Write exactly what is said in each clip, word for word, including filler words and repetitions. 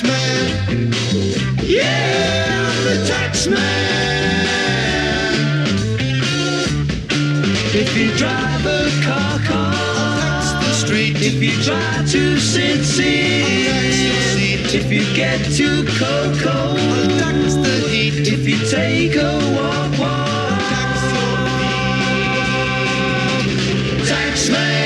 tax man. Yeah, I'm the tax man. If you drive a car, car, I'll tax the street. If you try to sit, sit, I'll tax your seat. If you get too cold, cold, I'll tax the heat. If you take a walk, walk, I'll tax your feet. Tax man.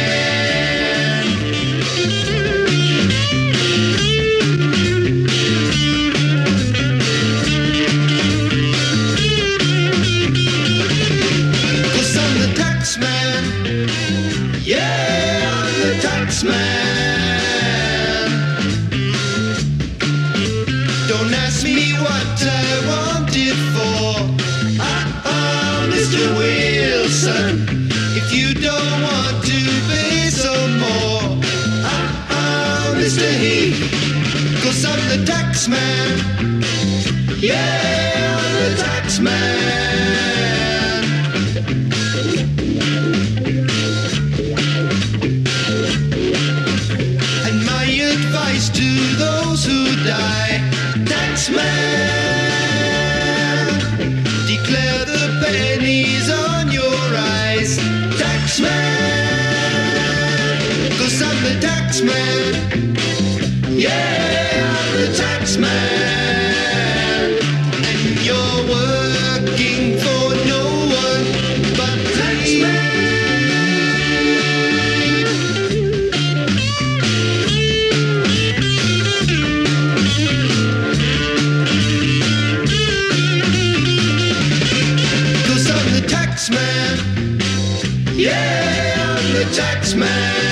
Yeah, I'm the tax man. Don't ask me what I want it for. Ah, ah, Mister Wilson, if you don't want to pay some more. Ah, ah, Mister Heath, 'cause I'm the tax man. Yeah, I'm the tax man. To those who die, taxman, declare the pennies on your eyes, taxman, 'cause I'm the taxman. Yeah, I'm the taxman, and you're working for no one but taxman. Man. Yeah, I'm the tax man.